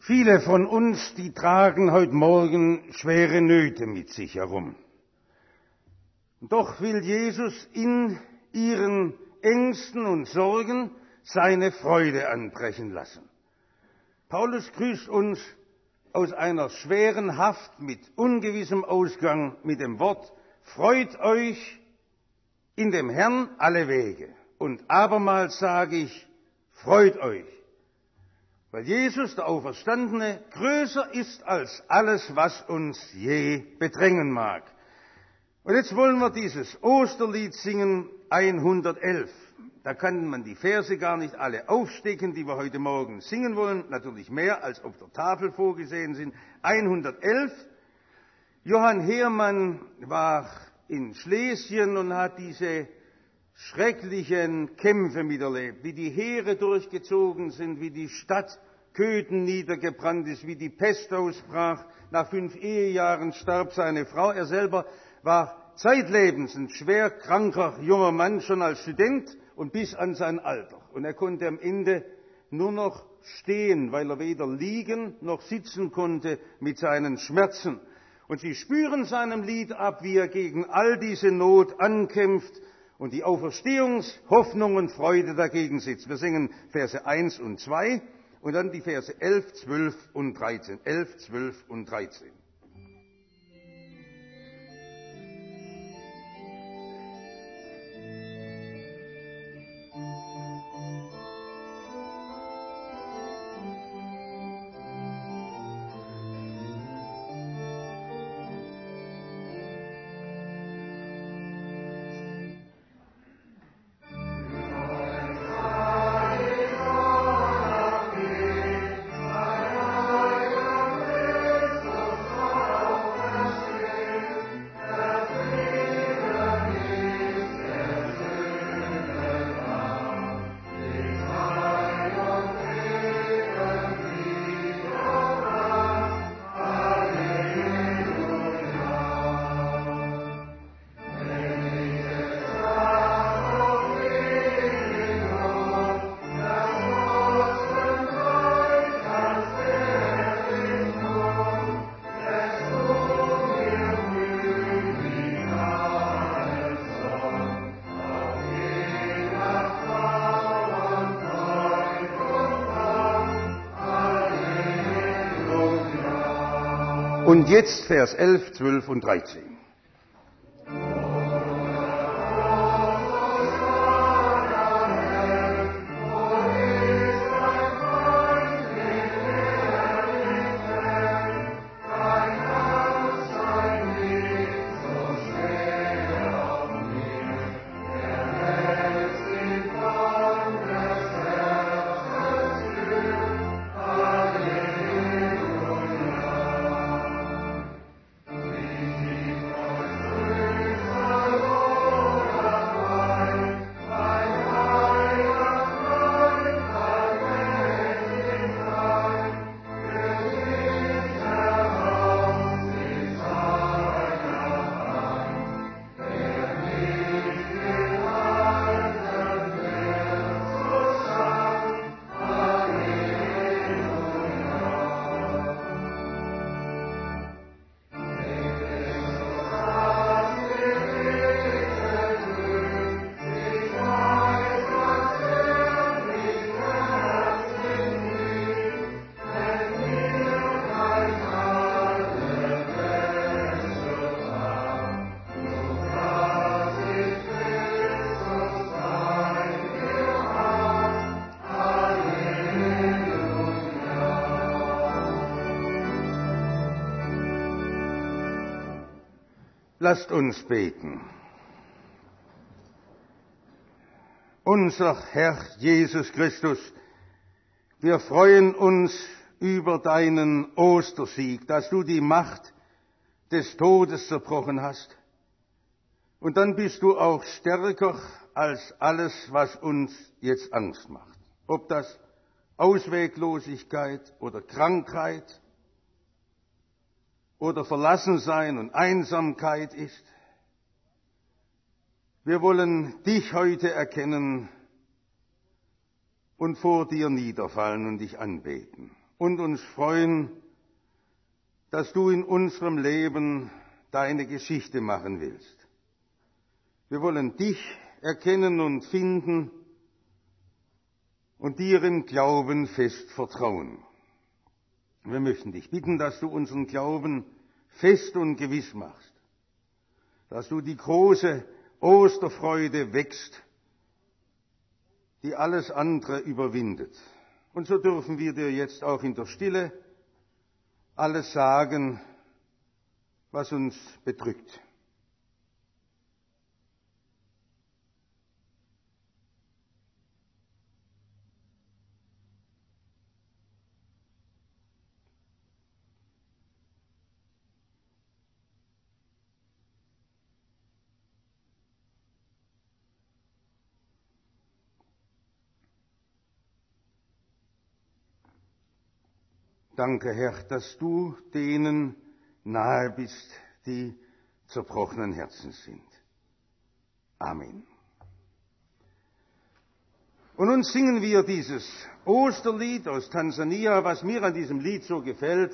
Viele von uns, die tragen heute Morgen schwere Nöte mit sich herum. Und doch will Jesus in ihren Ängsten und Sorgen seine Freude anbrechen lassen. Paulus grüßt uns aus einer schweren Haft mit ungewissem Ausgang mit dem Wort: Freut euch in dem Herrn alle Wege. Und abermals sage ich, freut euch. Weil Jesus, der Auferstandene, größer ist als alles, was uns je bedrängen mag. Und jetzt wollen wir dieses Osterlied singen, 111. Da kann man die Verse gar nicht alle aufstecken, die wir heute Morgen singen wollen. Natürlich mehr, als auf der Tafel vorgesehen sind. 111. Johann Heermann war in Schlesien und hat diese schrecklichen Kämpfe miterlebt, wie die Heere durchgezogen sind, wie die Stadt Köthen niedergebrannt ist, wie die Pest ausbrach. Nach 5 Ehejahren starb seine Frau. Er selber war zeitlebens ein schwer kranker junger Mann, schon als Student und bis an sein Alter. Und er konnte am Ende nur noch stehen, weil er weder liegen noch sitzen konnte mit seinen Schmerzen. Und Sie spüren seinem Lied ab, wie er gegen all diese Not ankämpft und die Auferstehungshoffnung und Freude dagegen sitzt. Wir singen Verse 1 und 2 und dann die Verse 11, 12 und 13. 11, 12 und 13. Und jetzt Vers 11, 12 und 13. Lasst uns beten. Unser Herr Jesus Christus, wir freuen uns über deinen Ostersieg, dass du die Macht des Todes zerbrochen hast. Und dann bist du auch stärker als alles, was uns jetzt Angst macht. Ob das Ausweglosigkeit oder Krankheit oder Verlassensein und Einsamkeit ist. Wir wollen dich heute erkennen und vor dir niederfallen und dich anbeten. und uns freuen, dass du in unserem Leben deine Geschichte machen willst. Wir wollen dich erkennen und finden und dir im Glauben fest vertrauen. Wir möchten dich bitten, dass du unseren Glauben fest und gewiss machst, dass du die große Osterfreude wächst, die alles andere überwindet. Und so dürfen wir dir jetzt auch in der Stille alles sagen, was uns bedrückt. Danke, Herr, dass du denen nahe bist, die zerbrochenen Herzens sind. Amen. Und nun singen wir dieses Osterlied aus Tansania. Was mir an diesem Lied so gefällt,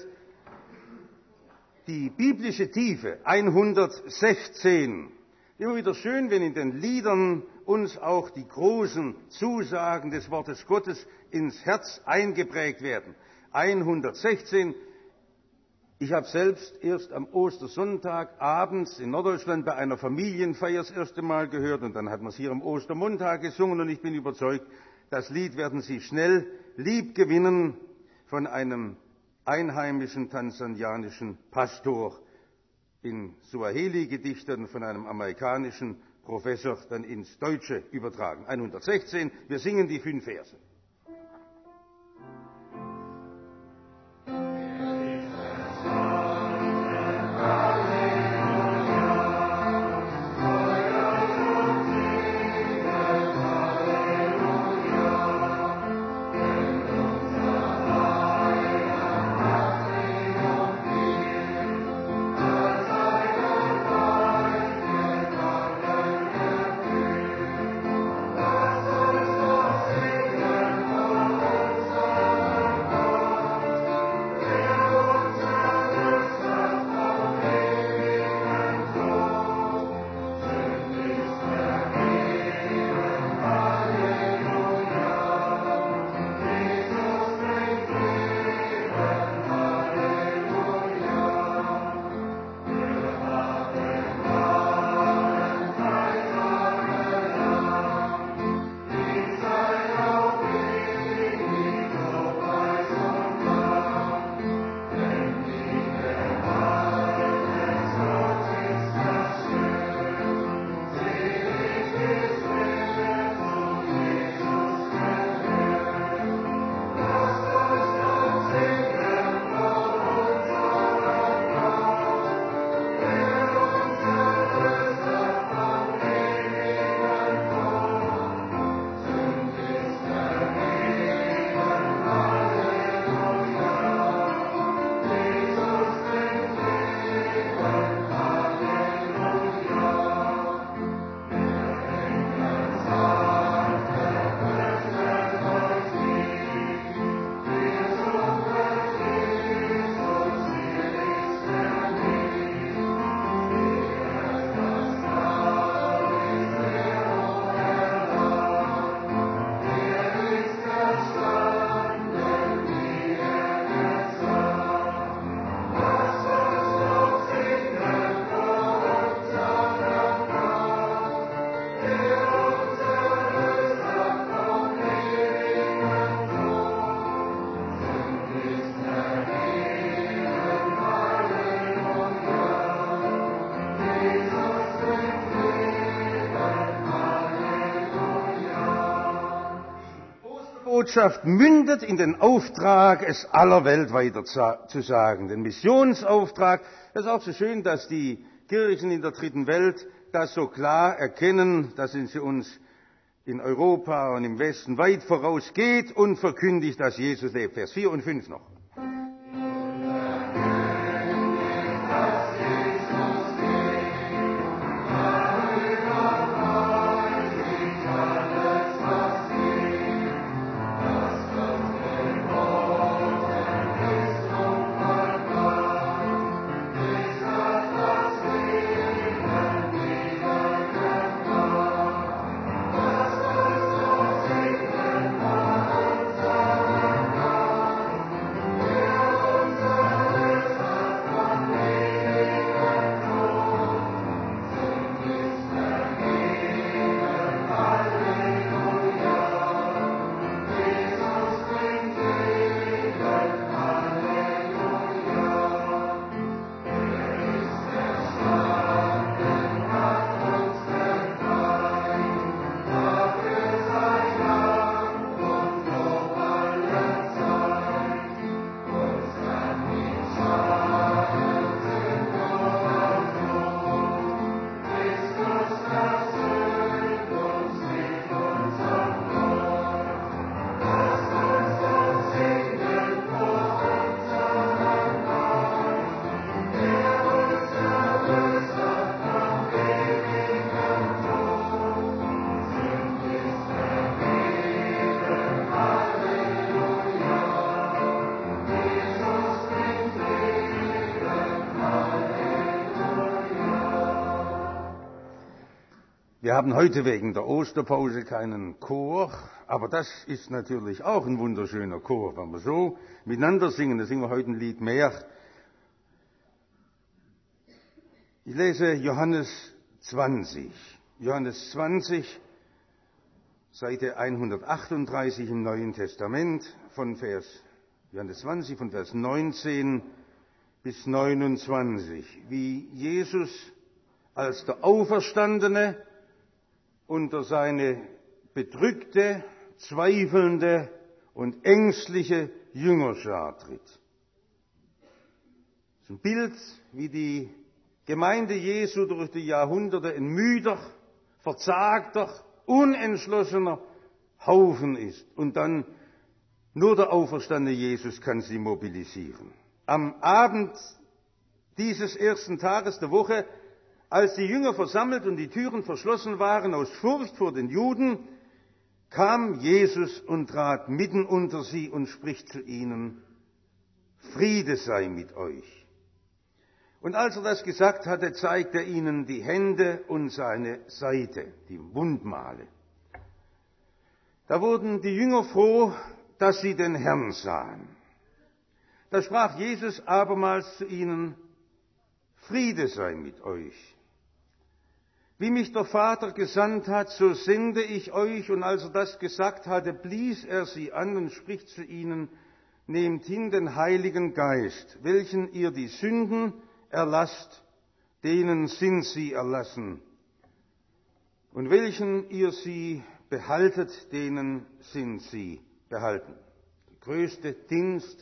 die biblische Tiefe, 116. Immer wieder schön, wenn in den Liedern uns auch die großen Zusagen des Wortes Gottes ins Herz eingeprägt werden. 116. Ich habe selbst erst am Ostersonntag abends in Norddeutschland bei einer Familienfeier das erste Mal gehört und dann hat man es hier am Ostermontag gesungen und ich bin überzeugt, das Lied werden Sie schnell lieb gewinnen von einem einheimischen tansanianischen Pastor, in Suaheli gedichtet und von einem amerikanischen Professor dann ins Deutsche übertragen. 116. Wir singen die 5 Verse. Botschaft mündet in den Auftrag, es aller Welt weiter zu sagen. Den Missionsauftrag. Das ist auch so schön, dass die Kirchen in der dritten Welt das so klar erkennen. Da sind sie uns in Europa und im Westen weit voraus. Geht und verkündigt, dass Jesus lebt. Vers 4 und 5 noch. Wir haben heute wegen der Osterpause keinen Chor, aber das ist natürlich auch ein wunderschöner Chor, wenn wir so miteinander singen. Da singen wir heute ein Lied mehr. Ich lese Johannes 20. Johannes 20, Seite 138 im Neuen Testament, Johannes 20, von Vers 19 bis 29, wie Jesus als der Auferstandene unter seine bedrückte, zweifelnde und ängstliche Jüngerschar tritt. Das ist ein Bild, wie die Gemeinde Jesu durch die Jahrhunderte ein müder, verzagter, unentschlossener Haufen ist. Und dann nur der auferstandene Jesus kann sie mobilisieren. Am Abend dieses ersten Tages der Woche, als die Jünger versammelt und die Türen verschlossen waren aus Furcht vor den Juden, kam Jesus und trat mitten unter sie und spricht zu ihnen: Friede sei mit euch. Und als er das gesagt hatte, zeigte er ihnen die Hände und seine Seite, die Wundmale. Da wurden die Jünger froh, dass sie den Herrn sahen. Da sprach Jesus abermals zu ihnen: Friede sei mit euch. Wie mich der Vater gesandt hat, so sende ich euch. Und als er das gesagt hatte, blies er sie an und spricht zu ihnen: Nehmt hin den Heiligen Geist, welchen ihr die Sünden erlasst, denen sind sie erlassen. Und welchen ihr sie behaltet, denen sind sie behalten. Der größte Dienst,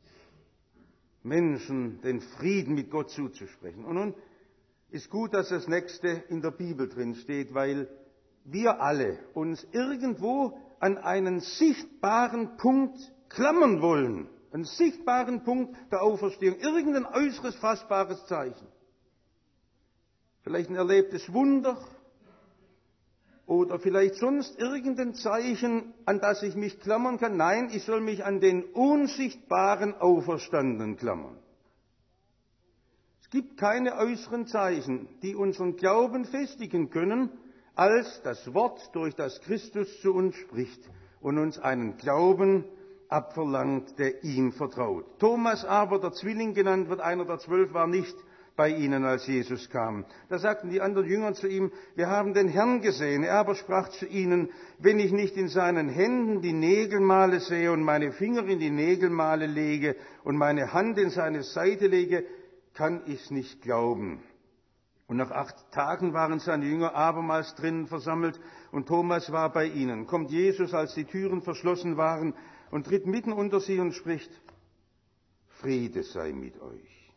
Menschen den Frieden mit Gott zuzusprechen. Und nun ist gut, dass das Nächste in der Bibel drin steht, weil wir alle uns irgendwo an einen sichtbaren Punkt klammern wollen. Einen sichtbaren Punkt der Auferstehung. Irgendein äußeres, fassbares Zeichen. Vielleicht ein erlebtes Wunder. Oder vielleicht sonst irgendein Zeichen, an das ich mich klammern kann. Nein, ich soll mich an den unsichtbaren Auferstandenen klammern. Es gibt keine äußeren Zeichen, die unseren Glauben festigen können, als das Wort, durch das Christus zu uns spricht und uns einen Glauben abverlangt, der ihm vertraut. Thomas aber, der Zwilling genannt wird, einer der 12, war nicht bei ihnen, als Jesus kam. Da sagten die anderen Jünger zu ihm: Wir haben den Herrn gesehen. Er aber sprach zu ihnen: Wenn ich nicht in seinen Händen die Nägelmale sehe und meine Finger in die Nägelmale lege und meine Hand in seine Seite lege, kann ich's nicht glauben. Und nach 8 Tagen waren seine Jünger abermals drinnen versammelt und Thomas war bei ihnen. Kommt Jesus, als die Türen verschlossen waren, und tritt mitten unter sie und spricht: Friede sei mit euch.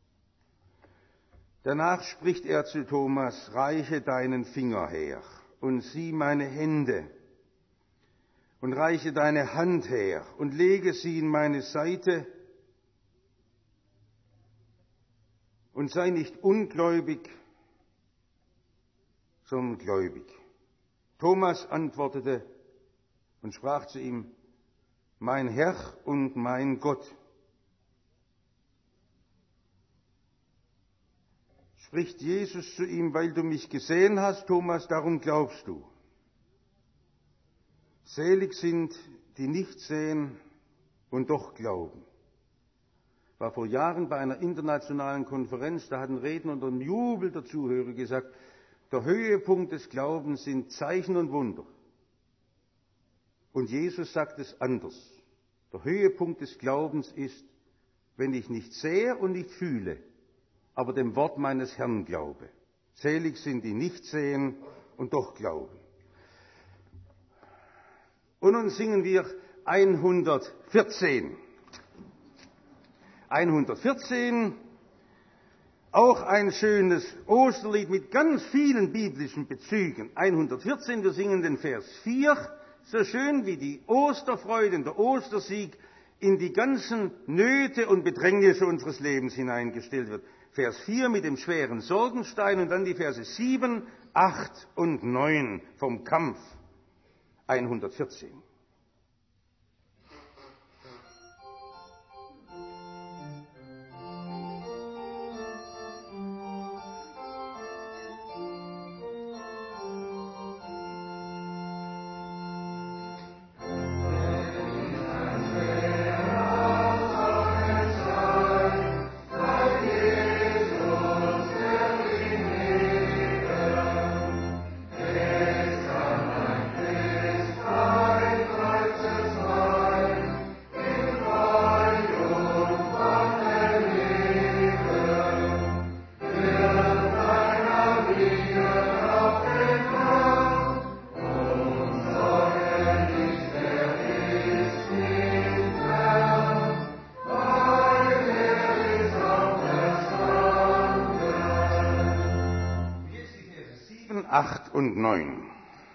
Danach spricht er zu Thomas: Reiche deinen Finger her und sieh meine Hände und reiche deine Hand her und lege sie in meine Seite und sei nicht ungläubig, sondern gläubig. Thomas antwortete und sprach zu ihm: Mein Herr und mein Gott. Spricht Jesus zu ihm: Weil du mich gesehen hast, Thomas, darum glaubst du. Selig sind, die nicht sehen und doch glauben. Ich war vor Jahren bei einer internationalen Konferenz, da hatten Redner unter dem Jubel der Zuhörer gesagt: Der Höhepunkt des Glaubens sind Zeichen und Wunder. Und Jesus sagt es anders. Der Höhepunkt des Glaubens ist, wenn ich nicht sehe und nicht fühle, aber dem Wort meines Herrn glaube. Selig sind, die nicht sehen und doch glauben. Und nun singen wir 114. 114, auch ein schönes Osterlied mit ganz vielen biblischen Bezügen. 114, wir singen den Vers 4, so schön wie die Osterfreude, der Ostersieg in die ganzen Nöte und Bedrängnisse unseres Lebens hineingestellt wird. Vers 4 mit dem schweren Sorgenstein und dann die Verse 7, 8 und 9 vom Kampf. 114. 8 und 9.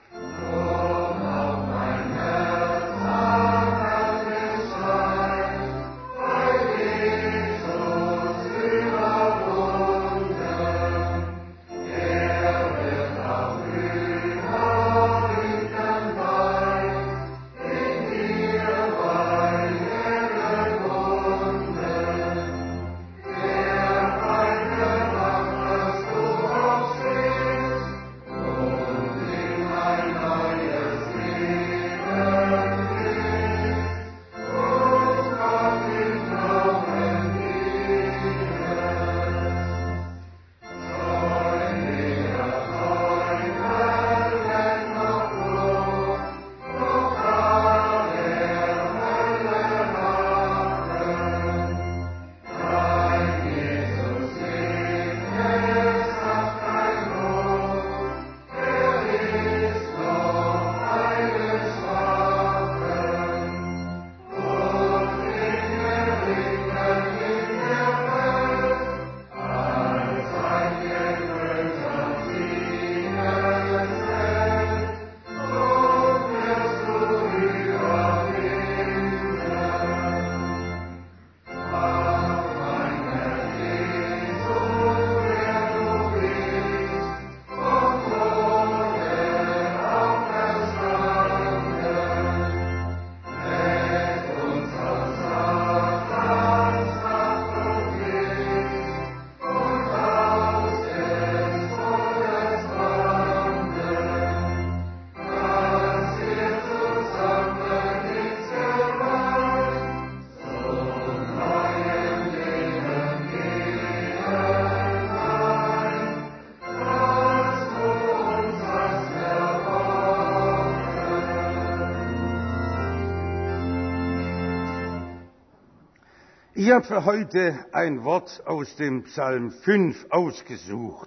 Ich habe für heute ein Wort aus dem Psalm 5 ausgesucht,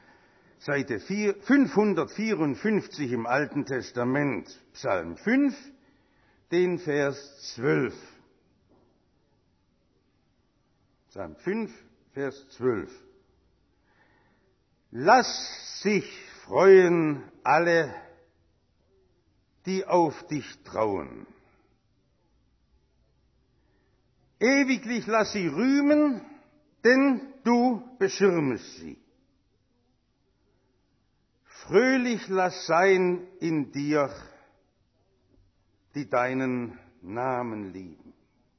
Seite 554 im Alten Testament, Psalm 5, den Vers 12. Psalm 5, Vers 12. Lass sich freuen alle, die auf dich trauen. Ewiglich lass sie rühmen, denn du beschirmest sie. Fröhlich lass sein in dir, die deinen Namen lieben.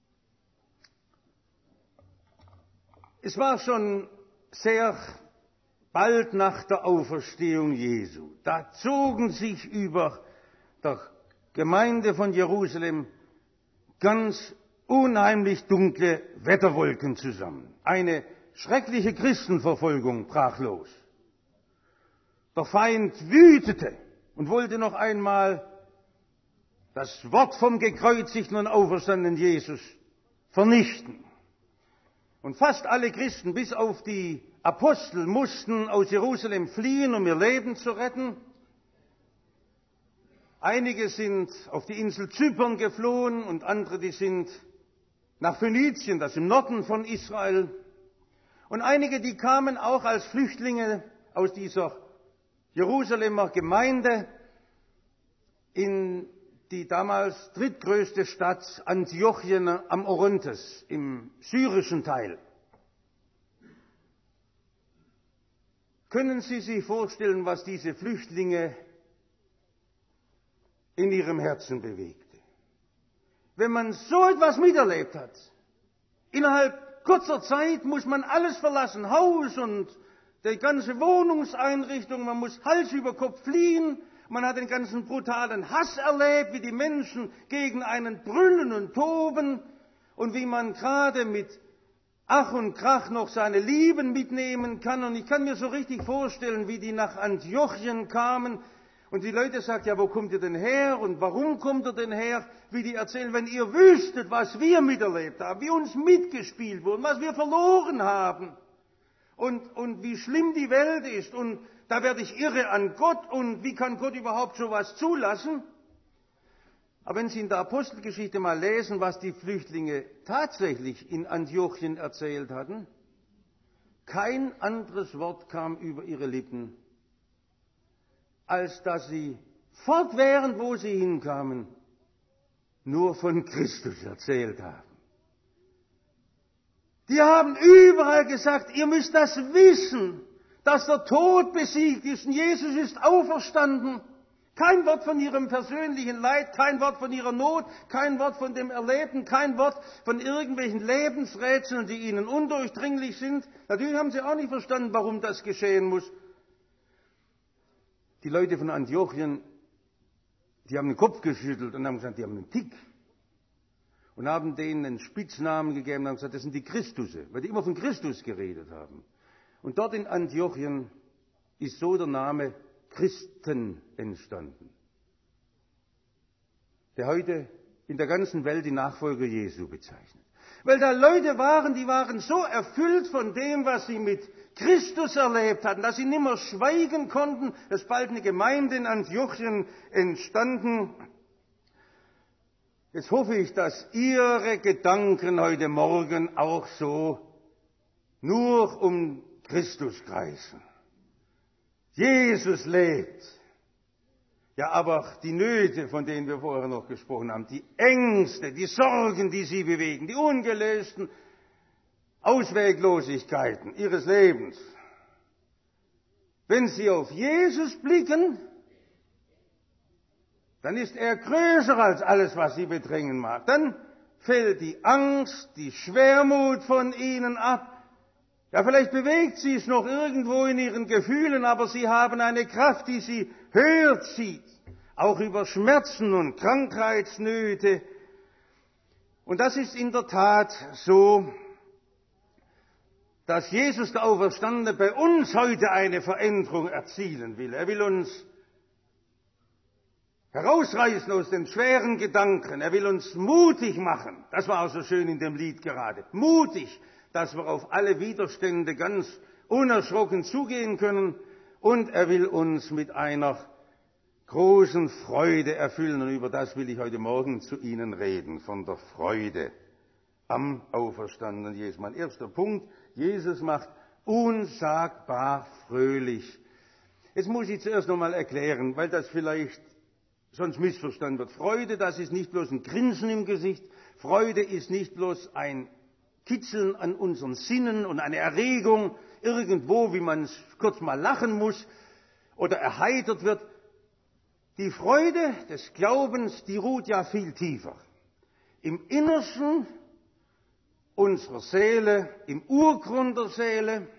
Es war schon sehr bald nach der Auferstehung Jesu. Da zogen sich über der Gemeinde von Jerusalem ganz unheimlich dunkle Wetterwolken zusammen. Eine schreckliche Christenverfolgung brach los. Der Feind wütete und wollte noch einmal das Wort vom gekreuzigten und auferstandenen Jesus vernichten. Und fast alle Christen, bis auf die Apostel, mussten aus Jerusalem fliehen, um ihr Leben zu retten. Einige sind auf die Insel Zypern geflohen und andere, die sind nach Phönizien, das im Norden von Israel. Und einige, die kamen auch als Flüchtlinge aus dieser Jerusalemer Gemeinde in die damals drittgrößte Stadt Antiochien am Orontes, im syrischen Teil. Können Sie sich vorstellen, was diese Flüchtlinge in ihrem Herzen bewegte? Wenn man so etwas miterlebt hat, innerhalb kurzer Zeit muss man alles verlassen, Haus und die ganze Wohnungseinrichtung, man muss Hals über Kopf fliehen, man hat den ganzen brutalen Hass erlebt, wie die Menschen gegen einen brüllen und toben und wie man gerade mit Ach und Krach noch seine Lieben mitnehmen kann. Und ich kann mir so richtig vorstellen, wie die nach Antiochien kamen. Und die Leute sagten, ja, wo kommt ihr denn her und warum kommt ihr denn her? Wie die erzählen, wenn ihr wüsstet, was wir miterlebt haben, wie uns mitgespielt wurde, was wir verloren haben und wie schlimm die Welt ist und da werde ich irre an Gott und wie kann Gott überhaupt sowas zulassen? Aber wenn Sie in der Apostelgeschichte mal lesen, was die Flüchtlinge tatsächlich in Antiochien erzählt hatten, kein anderes Wort kam über ihre Lippen als dass sie fortwährend, wo sie hinkamen, nur von Christus erzählt haben. Die haben überall gesagt, ihr müsst das wissen, dass der Tod besiegt ist und Jesus ist auferstanden. Kein Wort von ihrem persönlichen Leid, kein Wort von ihrer Not, kein Wort von dem Erlebten, kein Wort von irgendwelchen Lebensrätseln, die ihnen undurchdringlich sind. Natürlich haben sie auch nicht verstanden, warum das geschehen muss. Die Leute von Antiochien, die haben den Kopf geschüttelt und haben gesagt, die haben einen Tick. Und haben denen einen Spitznamen gegeben und haben gesagt, das sind die Christusse, weil die immer von Christus geredet haben. Und dort in Antiochien ist so der Name Christen entstanden, der heute in der ganzen Welt die Nachfolger Jesu bezeichnet. Weil da Leute waren, die waren so erfüllt von dem, was sie mit Christus erlebt hatten, dass sie nimmer schweigen konnten. Es ist bald eine Gemeinde in Antiochien entstanden. Jetzt hoffe ich, dass Ihre Gedanken heute Morgen auch so nur um Christus kreisen. Jesus lebt. Ja, aber die Nöte, von denen wir vorher noch gesprochen haben, die Ängste, die Sorgen, die Sie bewegen, die ungelösten Ausweglosigkeiten Ihres Lebens. Wenn Sie auf Jesus blicken, dann ist er größer als alles, was Sie bedrängen mag. Dann fällt die Angst, die Schwermut von Ihnen ab. Ja, vielleicht bewegt sie es noch irgendwo in Ihren Gefühlen, aber Sie haben eine Kraft, die Sie höher zieht, auch über Schmerzen und Krankheitsnöte. Und das ist in der Tat so, dass Jesus, der Auferstandene, bei uns heute eine Veränderung erzielen will. Er will uns herausreißen aus den schweren Gedanken. Er will uns mutig machen. Das war auch so schön in dem Lied gerade. Mutig, dass wir auf alle Widerstände ganz unerschrocken zugehen können. Und er will uns mit einer großen Freude erfüllen. Und über das will ich heute Morgen zu Ihnen reden, von der Freude am auferstandenen Jesus. Mein erster Punkt, Jesus macht unsagbar fröhlich. Jetzt muss ich zuerst noch mal erklären, weil das vielleicht sonst missverstanden wird. Freude, das ist nicht bloß ein Grinsen im Gesicht. Freude ist nicht bloß ein Kitzeln an unseren Sinnen und eine Erregung irgendwo, wie man kurz mal lachen muss oder erheitert wird. Die Freude des Glaubens, die ruht ja viel tiefer. Im Innersten unserer Seele, im Urgrund der Seele.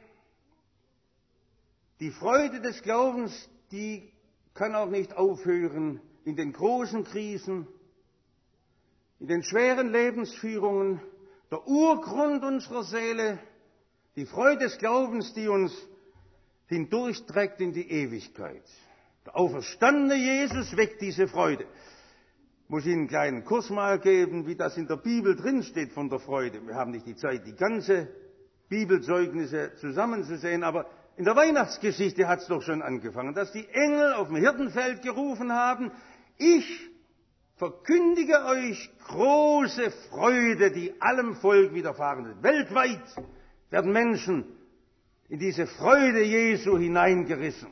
Die Freude des Glaubens, die kann auch nicht aufhören in den großen Krisen, in den schweren Lebensführungen. Der Urgrund unserer Seele, die Freude des Glaubens, die uns hindurchträgt in die Ewigkeit. Der auferstandene Jesus weckt diese Freude. Ich muss Ihnen einen kleinen Kurs mal geben, wie das in der Bibel drinsteht von der Freude. Wir haben nicht die Zeit, die ganze Bibelzeugnisse zusammenzusehen, aber in der Weihnachtsgeschichte hat es doch schon angefangen, dass die Engel auf dem Hirtenfeld gerufen haben, ich verkündige euch große Freude, die allem Volk widerfahren ist. Weltweit werden Menschen in diese Freude Jesu hineingerissen.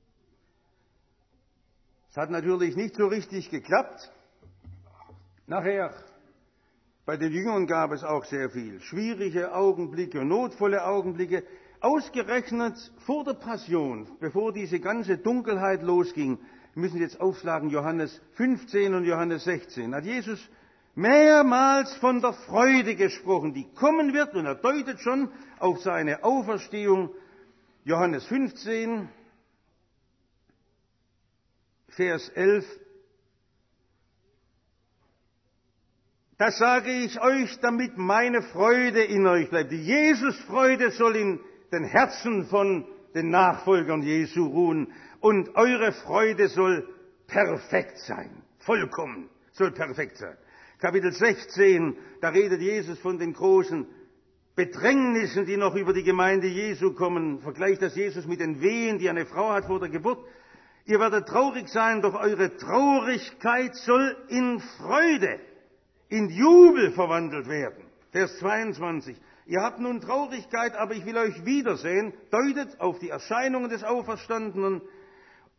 Es hat natürlich nicht so richtig geklappt. Nachher, bei den Jüngern gab es auch sehr viel schwierige Augenblicke, notvolle Augenblicke. Ausgerechnet vor der Passion, bevor diese ganze Dunkelheit losging, wir müssen jetzt aufschlagen, Johannes 15 und Johannes 16, hat Jesus mehrmals von der Freude gesprochen, die kommen wird, und er deutet schon auf seine Auferstehung. Johannes 15, Vers 11. Das sage ich euch, damit meine Freude in euch bleibt. Die Jesusfreude soll in den Herzen von den Nachfolgern Jesu ruhen. Und eure Freude soll perfekt sein. Vollkommen. Soll perfekt sein. Kapitel 16, da redet Jesus von den großen Bedrängnissen, die noch über die Gemeinde Jesu kommen. Vergleicht das Jesus mit den Wehen, die eine Frau hat vor der Geburt. Ihr werdet traurig sein, doch eure Traurigkeit soll in Freude, in Jubel verwandelt werden. Vers 22. Ihr habt nun Traurigkeit, aber ich will euch wiedersehen, deutet auf die Erscheinungen des Auferstandenen.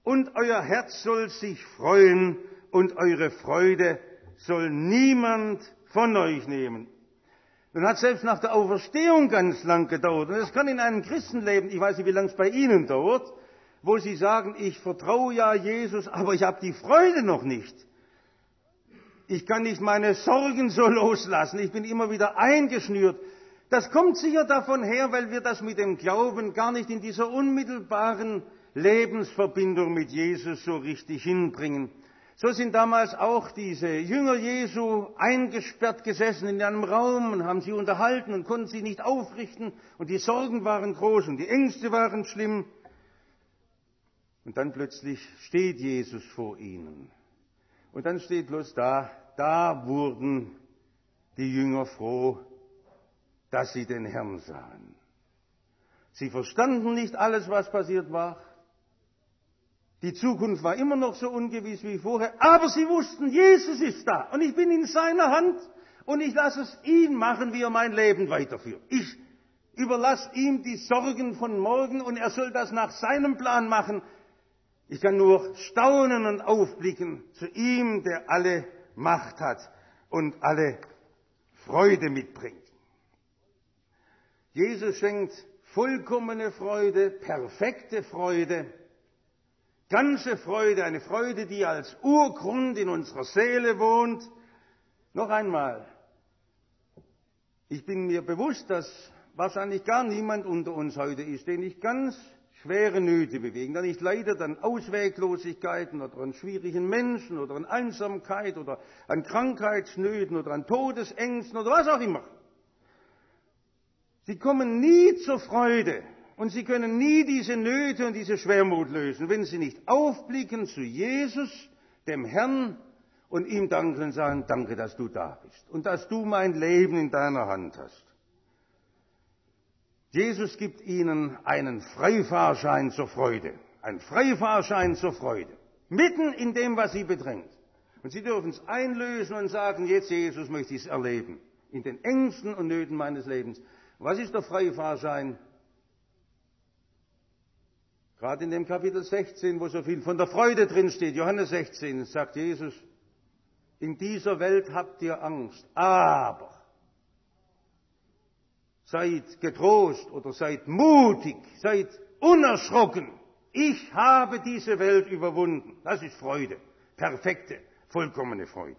und euer Herz soll sich freuen und eure Freude soll niemand von euch nehmen. Nun hat selbst nach der Auferstehung ganz lang gedauert. Und es kann in einem Christenleben, ich weiß nicht, wie lange es bei Ihnen dauert, wo Sie sagen, ich vertraue ja Jesus, aber ich habe die Freude noch nicht. Ich kann nicht meine Sorgen so loslassen. Ich bin immer wieder eingeschnürt. Das kommt sicher davon her, weil wir das mit dem Glauben gar nicht in dieser unmittelbaren Lebensverbindung mit Jesus so richtig hinbringen. So sind damals auch diese Jünger Jesu eingesperrt gesessen in einem Raum und haben sie unterhalten und konnten sie nicht aufrichten und die Sorgen waren groß und die Ängste waren schlimm. Und dann plötzlich steht Jesus vor ihnen. Und dann steht bloß da wurden die Jünger froh, dass sie den Herrn sahen. Sie verstanden nicht alles, was passiert war. Die Zukunft war immer noch so ungewiss wie vorher, aber sie wussten, Jesus ist da und ich bin in seiner Hand und ich lasse es ihn machen, wie er mein Leben weiterführt. Ich überlasse ihm die Sorgen von morgen und er soll das nach seinem Plan machen. Ich kann nur staunen und aufblicken zu ihm, der alle Macht hat und alle Freude mitbringt. Jesus schenkt vollkommene Freude, perfekte Freude, ganze Freude, eine Freude, die als Urgrund in unserer Seele wohnt. Noch einmal, ich bin mir bewusst, dass wahrscheinlich gar niemand unter uns heute ist, den nicht ganz schwere Nöte bewegen, der nicht leidet an Ausweglosigkeiten oder an schwierigen Menschen oder an Einsamkeit oder an Krankheitsnöten oder an Todesängsten oder was auch immer. Sie kommen nie zur Freude und sie können nie diese Nöte und diese Schwermut lösen, wenn sie nicht aufblicken zu Jesus, dem Herrn, und ihm danken und sagen, danke, dass du da bist und dass du mein Leben in deiner Hand hast. Jesus gibt ihnen einen Freifahrschein zur Freude, einen Freifahrschein zur Freude, mitten in dem, was sie bedrängt. Und sie dürfen es einlösen und sagen, jetzt Jesus möchte ich es erleben, in den Ängsten und Nöten meines Lebens. Was ist der Freifahrschein? Gerade in dem Kapitel 16, wo so viel von der Freude drinsteht, Johannes 16, sagt Jesus, in dieser Welt habt ihr Angst, aber seid getrost oder seid mutig, seid unerschrocken. Ich habe diese Welt überwunden. Das ist Freude, perfekte, vollkommene Freude.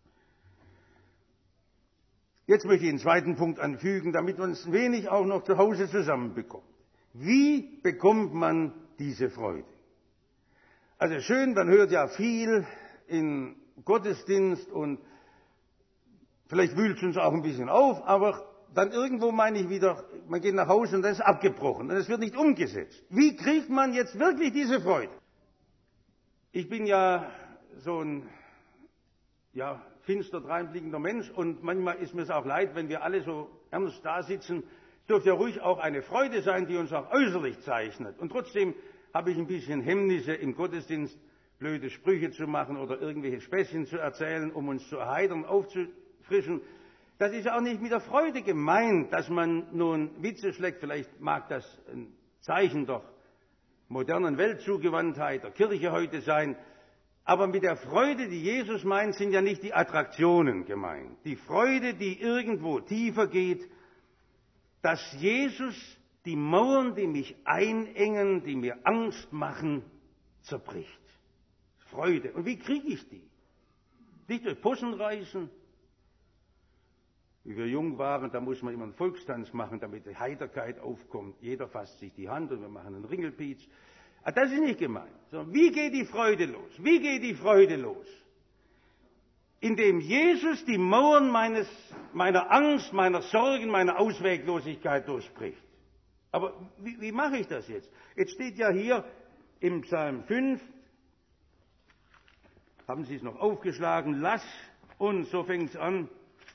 Jetzt möchte ich einen zweiten Punkt anfügen, damit man es ein wenig auch noch zu Hause zusammenbekommt. Wie bekommt man diese Freude? Also schön, man hört ja viel in Gottesdienst und vielleicht wühlt es uns auch ein bisschen auf, aber dann irgendwo meine ich wieder, man geht nach Hause und dann ist abgebrochen und es wird nicht umgesetzt. Wie kriegt man jetzt wirklich diese Freude? Ich bin ja so ein finster dreinblickender Mensch und manchmal ist mir es auch leid, wenn wir alle so ernst da sitzen. Es dürfte ja ruhig auch eine Freude sein, die uns auch äußerlich zeichnet. Und trotzdem habe ich ein bisschen Hemmnisse im Gottesdienst, blöde Sprüche zu machen oder irgendwelche Späßchen zu erzählen, um uns zu erheitern, aufzufrischen. Das ist auch nicht mit der Freude gemeint, dass man nun Witze schlägt. Vielleicht mag das ein Zeichen der modernen Weltzugewandtheit der Kirche heute sein. Aber mit der Freude, die Jesus meint, sind ja nicht die Attraktionen gemeint. Die Freude, die irgendwo tiefer geht, dass Jesus die Mauern, die mich einengen, die mir Angst machen, zerbricht. Freude. Und wie kriege ich die? Nicht durch Possenreißen. Wie wir jung waren, da muss man immer einen Volkstanz machen, damit die Heiterkeit aufkommt. Jeder fasst sich die Hand und wir machen einen Ringelpiez. Das ist nicht gemeint. Sondern wie geht die Freude los? Wie geht die Freude los? Indem Jesus die Mauern meiner Angst, meiner Sorgen, meiner Ausweglosigkeit durchbricht. Aber wie mache ich das jetzt? Jetzt steht ja hier im Psalm 5, haben Sie es noch aufgeschlagen, lass uns, so fängt es an,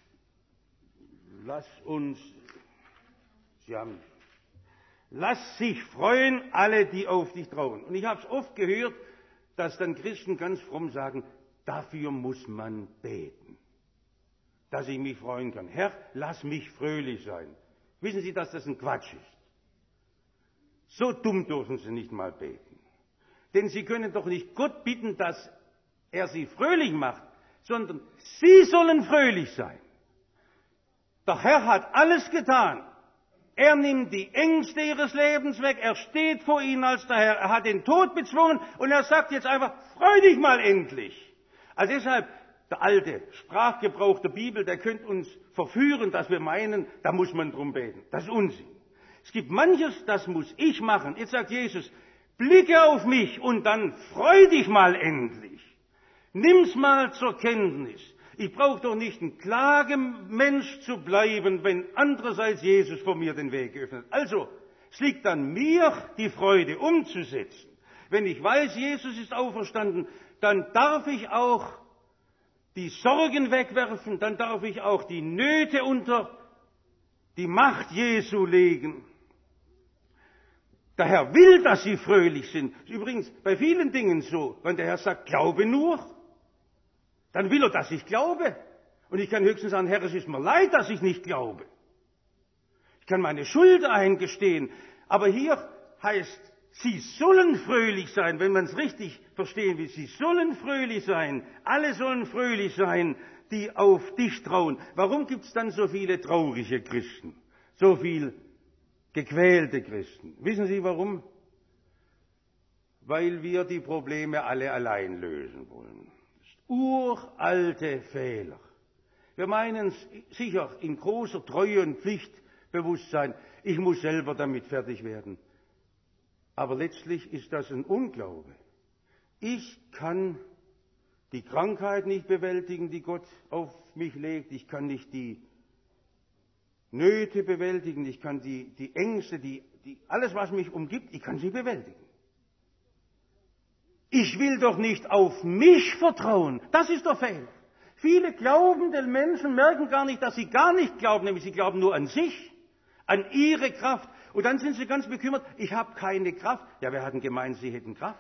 lass sich freuen alle, die auf dich trauen. Und ich habe es oft gehört, dass dann Christen ganz fromm sagen, dafür muss man beten, dass ich mich freuen kann. Herr, lass mich fröhlich sein. Wissen Sie, dass das ein Quatsch ist? So dumm dürfen Sie nicht mal beten. Denn Sie können doch nicht Gott bitten, dass er Sie fröhlich macht, sondern Sie sollen fröhlich sein. Der Herr hat alles getan. Er nimmt die Ängste Ihres Lebens weg. Er steht vor Ihnen als der Herr. Er hat den Tod bezwungen und er sagt jetzt einfach, freu dich mal endlich. Also deshalb, der alte Sprachgebrauch der Bibel, der könnte uns verführen, dass wir meinen, da muss man drum beten. Das ist Unsinn. Es gibt manches, das muss ich machen. Jetzt sagt Jesus, blicke auf mich und dann freu dich mal endlich. Nimm's mal zur Kenntnis. Ich brauche doch nicht ein Klagemensch zu bleiben, wenn andererseits Jesus vor mir den Weg öffnet. Also, es liegt an mir, die Freude umzusetzen. Wenn ich weiß, Jesus ist auferstanden, dann darf ich auch die Sorgen wegwerfen, dann darf ich auch die Nöte unter die Macht Jesu legen. Der Herr will, dass sie fröhlich sind. Das ist übrigens bei vielen Dingen so. Wenn der Herr sagt, glaube nur, dann will er, dass ich glaube. Und ich kann höchstens sagen, Herr, es ist mir leid, dass ich nicht glaube. Ich kann meine Schuld eingestehen. Aber hier heißt, sie sollen fröhlich sein, wenn man es richtig verstehen will. Sie sollen fröhlich sein. Alle sollen fröhlich sein, die auf dich trauen. Warum gibt es dann so viele traurige Christen? So viel gequälte Christen. Wissen Sie warum? Weil wir die Probleme alle allein lösen wollen. Uralte Fehler. Wir meinen sicher in großer Treue und Pflichtbewusstsein, ich muss selber damit fertig werden. Aber letztlich ist das ein Unglaube. Ich kann die Krankheit nicht bewältigen, die Gott auf mich legt. Ich kann nicht die Nöte bewältigen. Ich kann die Ängste, alles, was mich umgibt, ich kann sie bewältigen. Ich will doch nicht auf mich vertrauen. Das ist der Fehler. Viele glaubende Menschen merken gar nicht, dass sie gar nicht glauben, nämlich sie glauben nur an sich, an ihre Kraft. Und dann sind sie ganz bekümmert, ich habe keine Kraft. Ja, wer hat denn gemeint, sie hätten Kraft?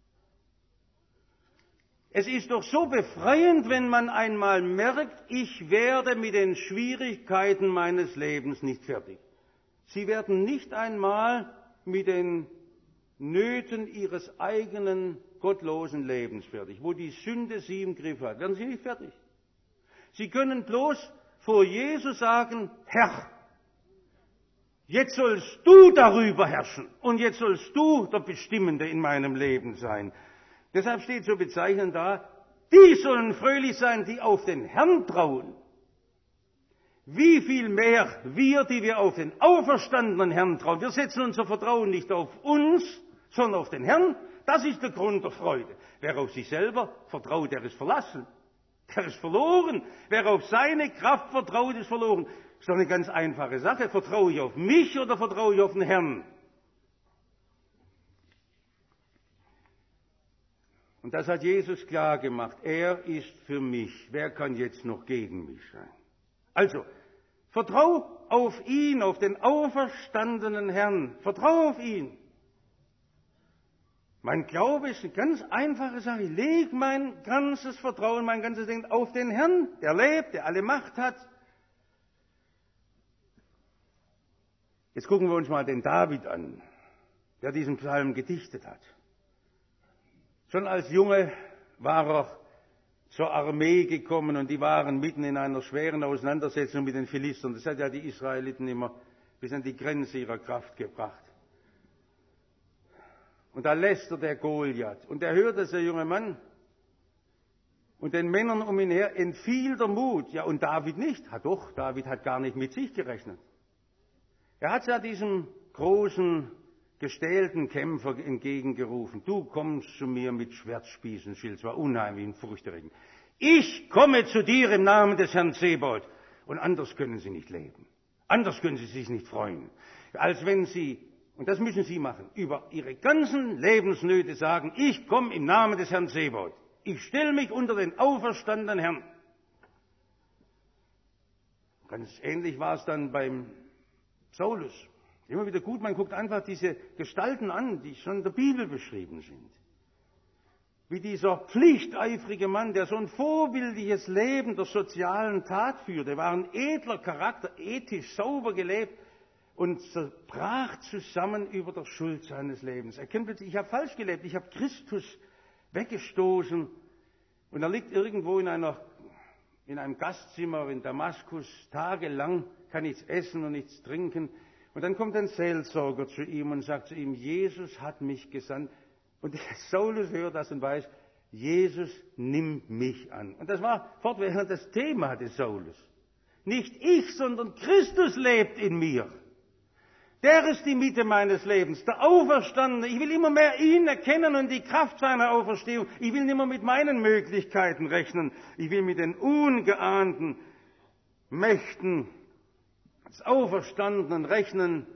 Es ist doch so befreiend, wenn man einmal merkt, ich werde mit den Schwierigkeiten meines Lebens nicht fertig. Sie werden nicht einmal mit den Nöten ihres eigenen gottlosen Lebens fertig. Wo die Sünde sie im Griff hat, werden sie nicht fertig. Sie können bloß vor Jesus sagen, Herr, jetzt sollst du darüber herrschen und jetzt sollst du der Bestimmende in meinem Leben sein. Deshalb steht so bezeichnend da, die sollen fröhlich sein, die auf den Herrn trauen. Wie viel mehr wir, die wir auf den auferstandenen Herrn trauen. Wir setzen unser Vertrauen nicht auf uns, sondern auf den Herrn. Das ist der Grund der Freude. Wer auf sich selber vertraut, der ist verlassen. Der ist verloren. Wer auf seine Kraft vertraut, ist verloren. Das ist doch eine ganz einfache Sache. Vertraue ich auf mich oder vertraue ich auf den Herrn? Und das hat Jesus klar gemacht. Er ist für mich. Wer kann jetzt noch gegen mich sein? Also, vertrau auf ihn, auf den auferstandenen Herrn. Vertrau auf ihn. Mein Glaube ist eine ganz einfache Sache. Ich lege mein ganzes Vertrauen, mein ganzes Denken auf den Herrn, der lebt, der alle Macht hat. Jetzt gucken wir uns mal den David an, der diesen Psalm gedichtet hat. Schon als Junge war er zur Armee gekommen und die waren mitten in einer schweren Auseinandersetzung mit den Philistern. Das hat ja die Israeliten immer bis an die Grenze ihrer Kraft gebracht. Und da lästert der Goliath. Und er hört das, der junge Mann. Und den Männern um ihn her entfiel der Mut. Ja, und David nicht. Ja doch, David hat gar nicht mit sich gerechnet. Er hat ja diesem großen, gestählten Kämpfer entgegengerufen. Du kommst zu mir mit Schwertspießen, Schild. Es war unheimlich und furchterregend. Ich komme zu dir im Namen des Herrn Zebaoth. Und anders können sie nicht leben. Anders können sie sich nicht freuen. Als wenn sie, und das müssen Sie machen, über Ihre ganzen Lebensnöte sagen, ich komme im Namen des Herrn Zebaoth. Ich stelle mich unter den auferstandenen Herrn. Ganz ähnlich war es dann beim Saulus. Immer wieder gut, man guckt einfach diese Gestalten an, die schon in der Bibel beschrieben sind. Wie dieser pflichteifrige Mann, der so ein vorbildliches Leben der sozialen Tat führte, war ein edler Charakter, ethisch sauber gelebt. und zerbrach zusammen über der Schuld seines Lebens. Er kennt plötzlich, ich habe falsch gelebt, ich habe Christus weggestoßen. Und er liegt irgendwo in einem Gastzimmer in Damaskus, tagelang, kann nichts essen und nichts trinken. Und dann kommt ein Seelsorger zu ihm und sagt zu ihm, Jesus hat mich gesandt. Und Saulus hört das und weiß, Jesus nimmt mich an. Und das war fortwährend das Thema des Saulus. Nicht ich, sondern Christus lebt in mir. Der ist die Mitte meines Lebens, der Auferstandene. Ich will immer mehr ihn erkennen und die Kraft seiner Auferstehung. Ich will nicht mehr mit meinen Möglichkeiten rechnen. Ich will mit den ungeahnten Mächten des Auferstandenen rechnen.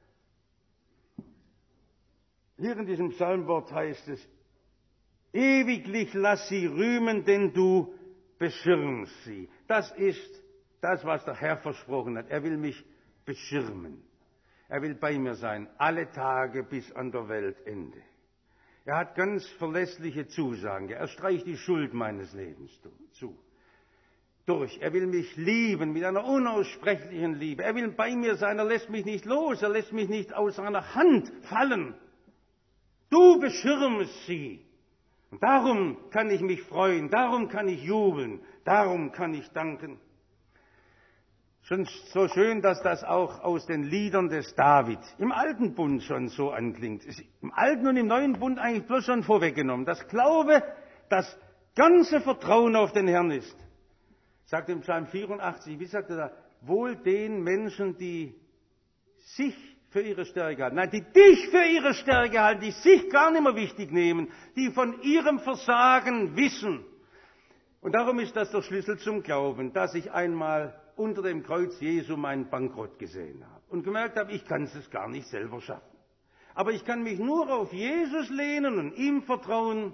Hier in diesem Psalmwort heißt es, ewiglich lass sie rühmen, denn du beschirmst sie. Das ist das, was der Herr versprochen hat. Er will mich beschirmen. Er will bei mir sein, alle Tage bis an der Weltende. Er hat ganz verlässliche Zusagen. Er streicht die Schuld meines Lebens durch. Er will mich lieben mit einer unaussprechlichen Liebe. Er will bei mir sein, er lässt mich nicht los, er lässt mich nicht aus seiner Hand fallen. Du beschirmst sie. Und darum kann ich mich freuen, darum kann ich jubeln, darum kann ich danken. Schon so schön, dass das auch aus den Liedern des David im Alten Bund schon so anklingt. Ist im Alten und im Neuen Bund eigentlich bloß schon vorweggenommen. Das Glaube, das ganze Vertrauen auf den Herrn ist. Sagt im Psalm 84, wie sagt er da? Wohl den Menschen, die sich für ihre Stärke halten. Nein, die dich für ihre Stärke halten, die sich gar nicht mehr wichtig nehmen, die von ihrem Versagen wissen. Und darum ist das der Schlüssel zum Glauben, dass ich einmal unter dem Kreuz Jesu meinen Bankrott gesehen habe und gemerkt habe, ich kann es gar nicht selber schaffen. Aber ich kann mich nur auf Jesus lehnen und ihm vertrauen.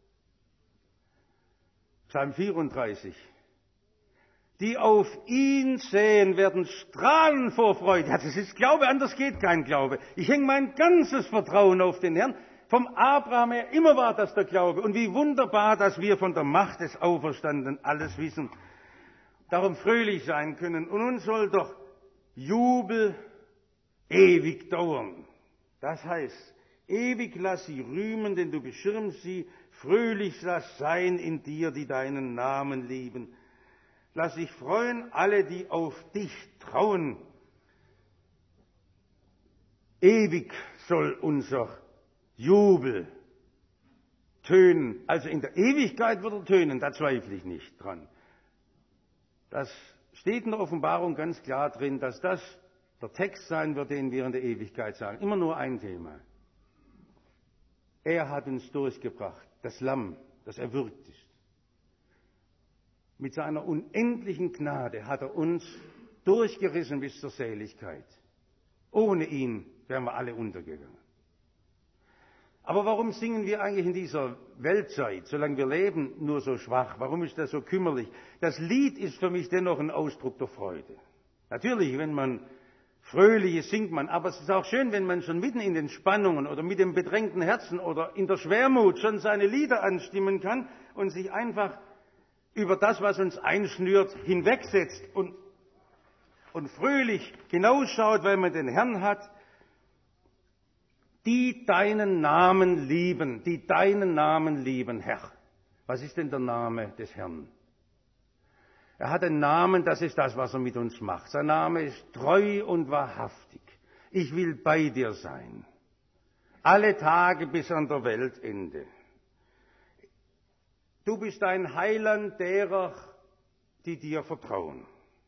Psalm 34. Die auf ihn säen, werden strahlen vor Freude. Ja, das ist Glaube, anders geht kein Glaube. Ich hänge mein ganzes Vertrauen auf den Herrn. Vom Abraham her immer war das der Glaube. Und wie wunderbar, dass wir von der Macht des Auferstandenen alles wissen. Darum fröhlich sein können. Und uns soll doch Jubel ewig dauern. Das heißt, ewig lass sie rühmen, denn du beschirmst sie. Fröhlich lass sein in dir, die deinen Namen lieben. Lass sich freuen alle, die auf dich trauen. Ewig soll unser Jubel tönen. Also in der Ewigkeit wird er tönen, da zweifle ich nicht dran. Das steht in der Offenbarung ganz klar drin, dass das der Text sein wird, den wir in der Ewigkeit sagen. Immer nur ein Thema. Er hat uns durchgebracht, das Lamm, das erwürgt ist. Mit seiner unendlichen Gnade hat er uns durchgerissen bis zur Seligkeit. Ohne ihn wären wir alle untergegangen. Aber warum singen wir eigentlich in dieser Weltzeit, solange wir leben, nur so schwach? Warum ist das so kümmerlich? Das Lied ist für mich dennoch ein Ausdruck der Freude. Natürlich, wenn man fröhlich ist, singt man, aber es ist auch schön, wenn man schon mitten in den Spannungen oder mit dem bedrängten Herzen oder in der Schwermut schon seine Lieder anstimmen kann und sich einfach über das, was uns einschnürt, hinwegsetzt und fröhlich hinausschaut, weil man den Herrn hat. Die deinen Namen lieben, Herr. Was ist denn der Name des Herrn? Er hat einen Namen, das ist das, was er mit uns macht. Sein Name ist treu und wahrhaftig. Ich will bei dir sein. Alle Tage bis an der Weltende. Du bist ein Heiland derer, die dir vertrauen.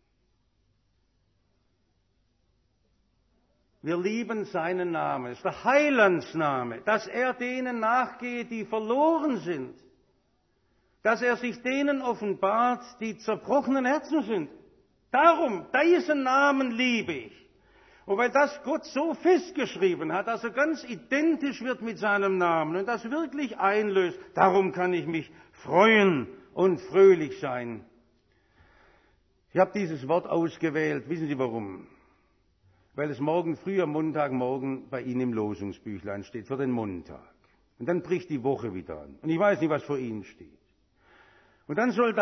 Wir lieben seinen Namen. Es ist der Heilandsname, dass er denen nachgeht, die verloren sind. Dass er sich denen offenbart, die zerbrochenen Herzen sind. Darum, diesen Namen liebe ich. Und weil das Gott so festgeschrieben hat, dass er ganz identisch wird mit seinem Namen und das wirklich einlöst, darum kann ich mich freuen und fröhlich sein. Ich habe dieses Wort ausgewählt. Wissen Sie warum? Weil es morgen früh am Montagmorgen bei Ihnen im Losungsbüchlein steht, für den Montag. Und dann bricht die Woche wieder an. Und ich weiß nicht, was vor Ihnen steht. Und dann soll das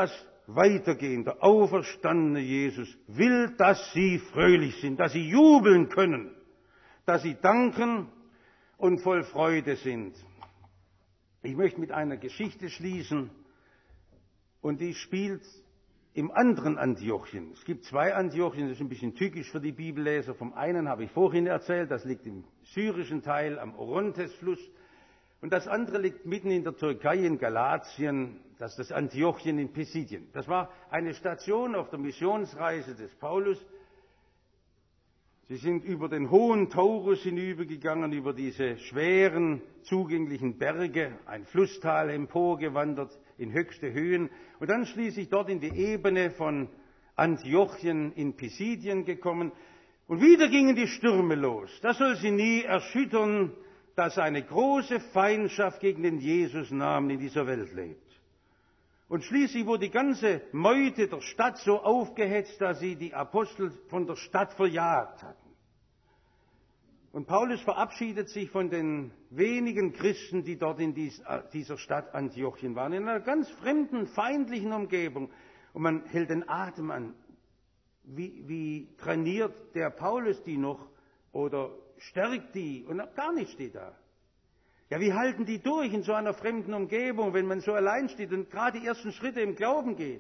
weitergehen. Der auferstandene Jesus will, dass sie fröhlich sind, dass sie jubeln können, dass sie danken und voll Freude sind. Ich möchte mit einer Geschichte schließen, und die spielt im anderen Antiochien. Es gibt zwei Antiochien, das ist ein bisschen tückisch für die Bibelleser. Vom einen habe ich vorhin erzählt, das liegt im syrischen Teil am Orontes-Fluss. Und das andere liegt mitten in der Türkei, in Galatien, das ist das Antiochien in Pisidien. Das war eine Station auf der Missionsreise des Paulus. Sie sind über den hohen Taurus hinübergegangen, über diese schweren, zugänglichen Berge, ein Flusstal emporgewandert in höchste Höhen und dann schließlich dort in die Ebene von Antiochien in Pisidien gekommen. Und wieder gingen die Stürme los. Das soll sie nie erschüttern, dass eine große Feindschaft gegen den Jesusnamen in dieser Welt lebt. Und schließlich wurde die ganze Meute der Stadt so aufgehetzt, dass sie die Apostel von der Stadt verjagt hatten. Und Paulus verabschiedet sich von den wenigen Christen, die dort in dieser Stadt Antiochien waren, in einer ganz fremden, feindlichen Umgebung. Und man hält den Atem an. Wie trainiert der Paulus die noch oder stärkt die? Und gar nichts steht da. Ja, wie halten die durch in so einer fremden Umgebung, wenn man so allein steht und gerade die ersten Schritte im Glauben geht?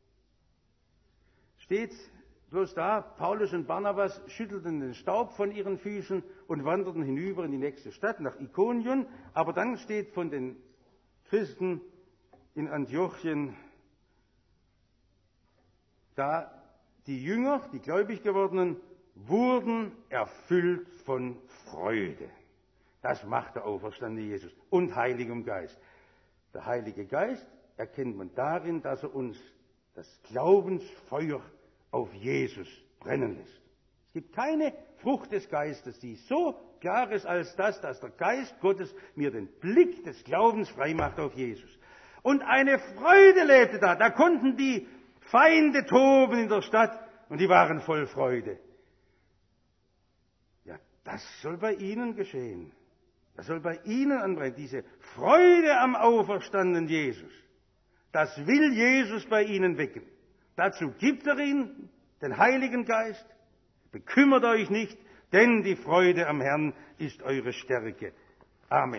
Steht bloß da, Paulus und Barnabas schüttelten den Staub von ihren Füßen und wanderten hinüber in die nächste Stadt, nach Ikonion. Aber dann steht von den Christen in Antiochien, da die Jünger, die gläubig gewordenen, wurden erfüllt von Freude. Das macht der auferstandene Jesus und Heiligem Geist. Der Heilige Geist erkennt man darin, dass er uns das Glaubensfeuer auf Jesus brennen lässt. Es gibt keine Frucht des Geistes, die so klar ist als das, dass der Geist Gottes mir den Blick des Glaubens frei macht auf Jesus. Und eine Freude lebte da. Da konnten die Feinde toben in der Stadt und die waren voll Freude. Ja, das soll bei Ihnen geschehen. Das soll bei Ihnen anbrennen, diese Freude am auferstandenen Jesus. Das will Jesus bei Ihnen wecken. Dazu gibt er Ihnen den Heiligen Geist. Bekümmert euch nicht, denn die Freude am Herrn ist eure Stärke. Amen.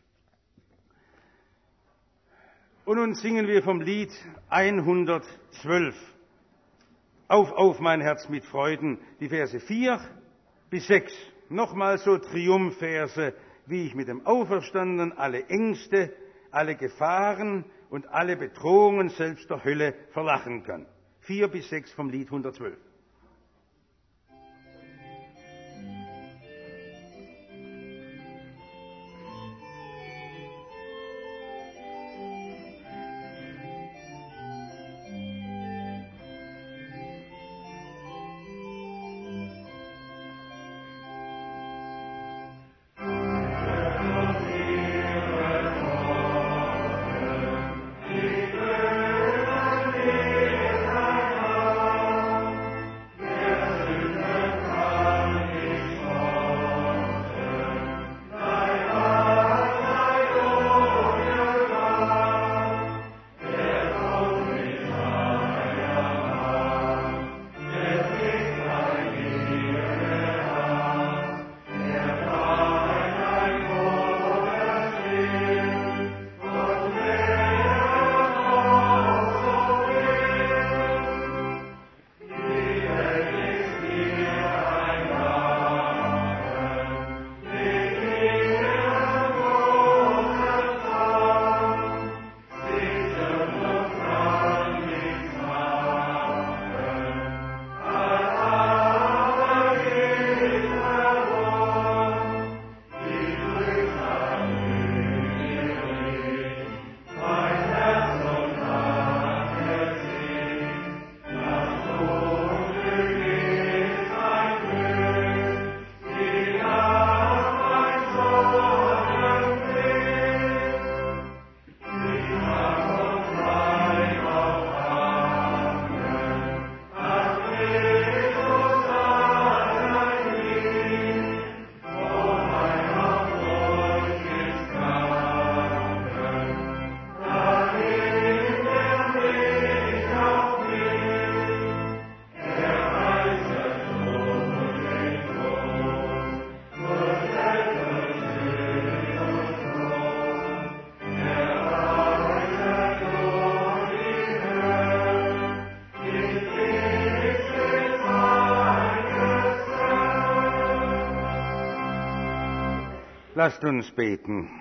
Und nun singen wir vom Lied 112. Auf mein Herz mit Freuden, die Verse 4 bis 6. Nochmal so Triumphverse, wie ich mit dem Auferstandenen alle Ängste, alle Gefahren und alle Bedrohungen selbst der Hölle verlachen kann. 4 bis 6 vom Lied 112. Lasst uns beten.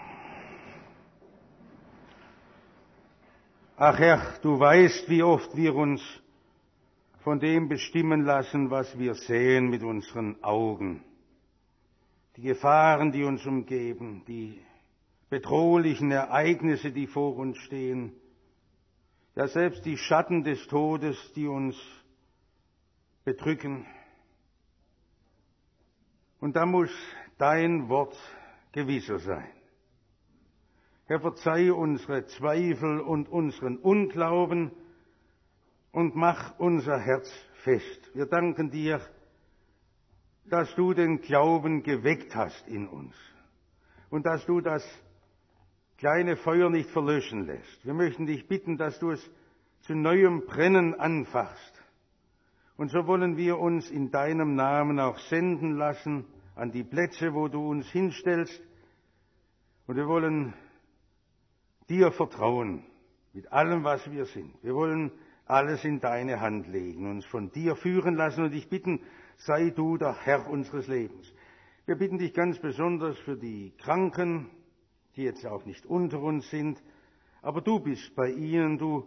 Ach Herr, du weißt, wie oft wir uns von dem bestimmen lassen, was wir sehen mit unseren Augen. Die Gefahren, die uns umgeben, die bedrohlichen Ereignisse, die vor uns stehen, ja selbst die Schatten des Todes, die uns bedrücken. Und da muss dein Wort gewisser sein. Herr, verzeih unsere Zweifel und unseren Unglauben und mach unser Herz fest. Wir danken dir, dass du den Glauben geweckt hast in uns und dass du das kleine Feuer nicht verlöschen lässt. Wir möchten dich bitten, dass du es zu neuem Brennen anfachst. Und so wollen wir uns in deinem Namen auch senden lassen an die Plätze, wo du uns hinstellst. Und wir wollen dir vertrauen mit allem, was wir sind. Wir wollen alles in deine Hand legen, uns von dir führen lassen und dich bitten, sei du der Herr unseres Lebens. Wir bitten dich ganz besonders für die Kranken, die jetzt auch nicht unter uns sind, aber du bist bei ihnen, du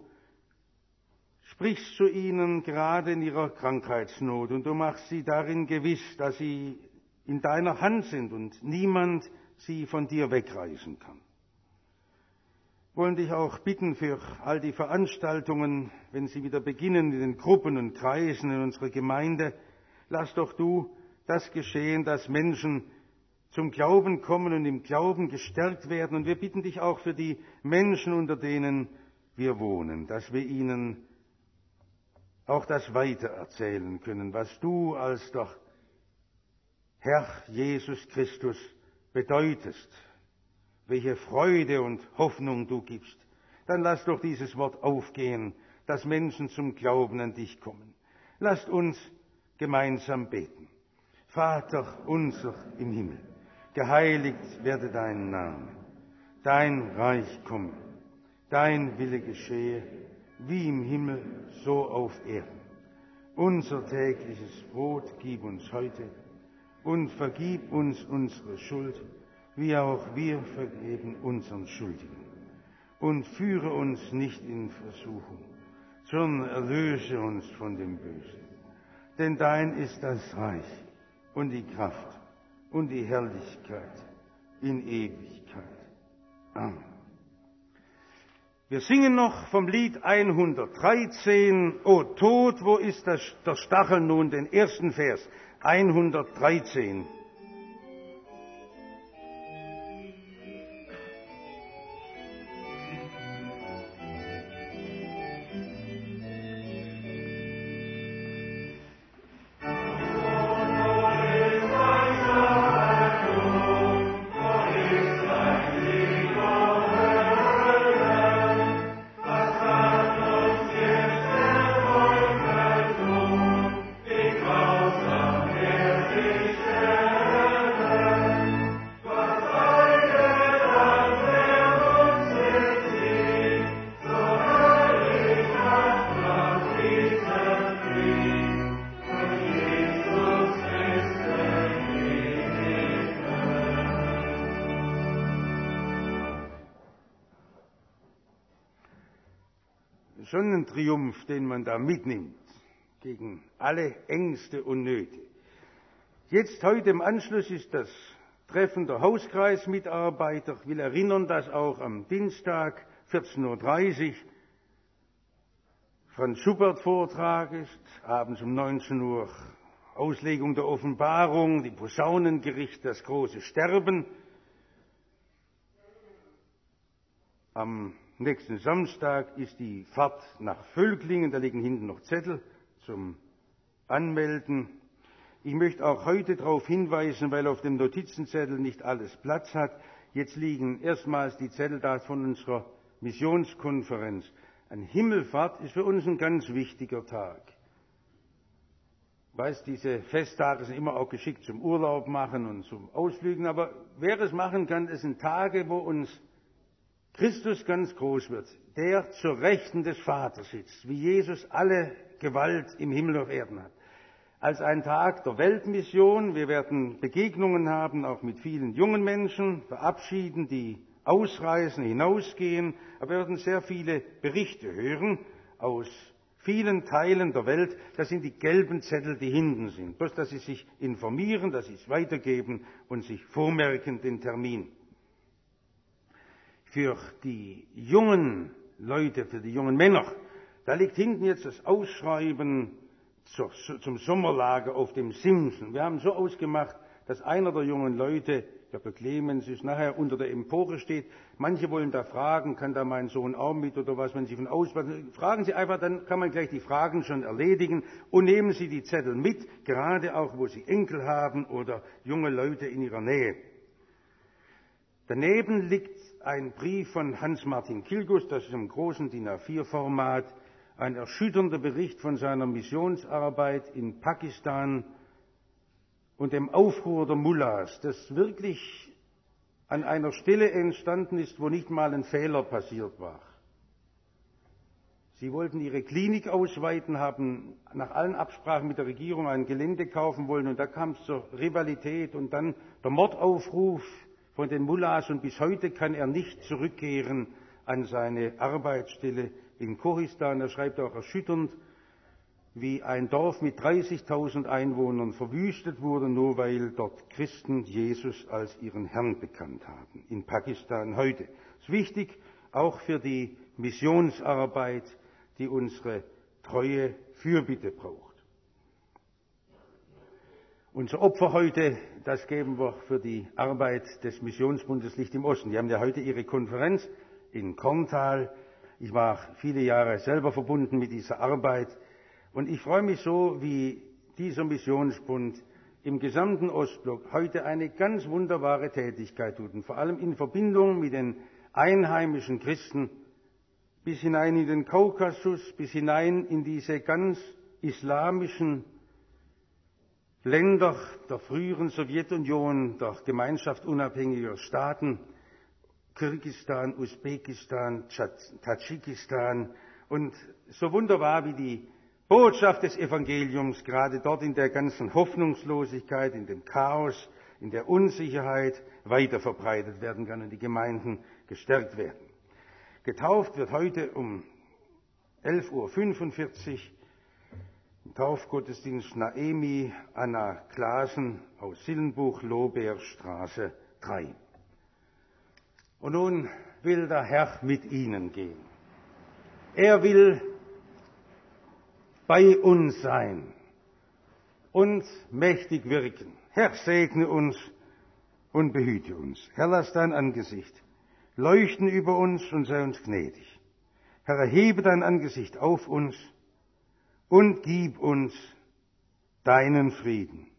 sprichst zu ihnen gerade in ihrer Krankheitsnot und du machst sie darin gewiss, dass sie in deiner Hand sind und niemand sie von dir wegreißen kann. Wir wollen dich auch bitten für all die Veranstaltungen, wenn sie wieder beginnen in den Gruppen und Kreisen in unserer Gemeinde. Lass doch du das geschehen, dass Menschen zum Glauben kommen und im Glauben gestärkt werden. Und wir bitten dich auch für die Menschen, unter denen wir wohnen, dass wir ihnen auch das weitererzählen können, was du als doch Herr Jesus Christus bedeutest, welche Freude und Hoffnung du gibst. Dann lass doch dieses Wort aufgehen, dass Menschen zum Glauben an dich kommen. Lasst uns gemeinsam beten. Vater unser im Himmel, geheiligt werde dein Name, dein Reich komme, dein Wille geschehe, wie im Himmel, so auf Erden. Unser tägliches Brot gib uns heute und vergib uns unsere Schuld, wie auch wir vergeben unseren Schuldigen. Und führe uns nicht in Versuchung, sondern erlöse uns von dem Bösen. Denn dein ist das Reich und die Kraft und die Herrlichkeit in Ewigkeit. Amen. Wir singen noch vom Lied 113, O Tod, wo ist der Stachel nun, den ersten Vers, 113. Schon ein Triumph, den man da mitnimmt, gegen alle Ängste und Nöte. Jetzt, heute im Anschluss, ist das Treffen der Hauskreismitarbeiter. Ich will erinnern, dass auch am Dienstag, 14.30 Uhr, Franz Schubert Vortrag ist, abends um 19 Uhr Auslegung der Offenbarung, die Posaunengericht, das große Sterben. Am nächsten Samstag ist die Fahrt nach Völklingen, da liegen hinten noch Zettel zum Anmelden. Ich möchte auch heute darauf hinweisen, weil auf dem Notizenzettel nicht alles Platz hat. Jetzt liegen erstmals die Zettel da von unserer Missionskonferenz. Ein Himmelfahrt ist für uns ein ganz wichtiger Tag. Ich weiß, diese Festtage sind immer auch geschickt zum Urlaub machen und zum Ausflügen, aber wer es machen kann, es sind Tage, wo uns Christus ganz groß wird, der zur Rechten des Vaters sitzt, wie Jesus alle Gewalt im Himmel und auf Erden hat. als ein Tag der Weltmission. Wir werden Begegnungen haben, auch mit vielen jungen Menschen, verabschieden, die ausreisen, hinausgehen. Aber wir werden sehr viele Berichte hören aus vielen Teilen der Welt. Das sind die gelben Zettel, die hinten sind. Bloß, dass Sie sich informieren, dass Sie es weitergeben und sich vormerken den Termin. Für die jungen Leute, für die jungen Männer, da liegt hinten jetzt das Ausschreiben zum Sommerlager auf dem Simsen. Wir haben so ausgemacht, dass einer der jungen Leute, ich glaube der Clemens ist nachher unter der Empore steht, manche wollen da fragen, kann da mein Sohn auch mit oder was, wenn Sie von auswärts, fragen Sie einfach, dann kann man gleich die Fragen schon erledigen und nehmen Sie die Zettel mit, gerade auch, wo Sie Enkel haben oder junge Leute in Ihrer Nähe. Daneben liegt ein Brief von Hans-Martin Kilgus, das ist im großen DIN A4-Format, ein erschütternder Bericht von seiner Missionsarbeit in Pakistan und dem Aufruhr der Mullahs, das wirklich an einer Stelle entstanden ist, wo nicht mal ein Fehler passiert war. Sie wollten ihre Klinik ausweiten, haben nach allen Absprachen mit der Regierung ein Gelände kaufen wollen und da kam es zur Rivalität und dann der Mordaufruf von den Mullahs und bis heute kann er nicht zurückkehren an seine Arbeitsstelle in Kohistan. Er schreibt auch erschütternd, wie ein Dorf mit 30.000 Einwohnern verwüstet wurde, nur weil dort Christen Jesus als ihren Herrn bekannt haben. In Pakistan heute. Das ist wichtig, auch für die Missionsarbeit, die unsere treue Fürbitte braucht. Unser Opfer heute, das geben wir für die Arbeit des Missionsbundes Licht im Osten. Die haben ja heute ihre Konferenz in Korntal. Ich war viele Jahre selber verbunden mit dieser Arbeit und ich freue mich so, wie dieser Missionsbund im gesamten Ostblock heute eine ganz wunderbare Tätigkeit tut und vor allem in Verbindung mit den einheimischen Christen bis hinein in den Kaukasus, bis hinein in diese ganz islamischen Länder der früheren Sowjetunion, der Gemeinschaft unabhängiger Staaten, Kirgisistan, Usbekistan, Tadschikistan und so wunderbar wie die Botschaft des Evangeliums gerade dort in der ganzen Hoffnungslosigkeit, in dem Chaos, in der Unsicherheit weiter verbreitet werden kann und die Gemeinden gestärkt werden. Getauft wird heute um 11.45 Uhr im Taufgottesdienst Naemi Anna Klaasen aus Sillenbuch, Lohbeerstraße 3. Und nun will der Herr mit Ihnen gehen. Er will bei uns sein und mächtig wirken. Herr, segne uns und behüte uns. Herr, lass dein Angesicht leuchten über uns und sei uns gnädig. Herr, erhebe dein Angesicht auf uns und gib uns deinen Frieden.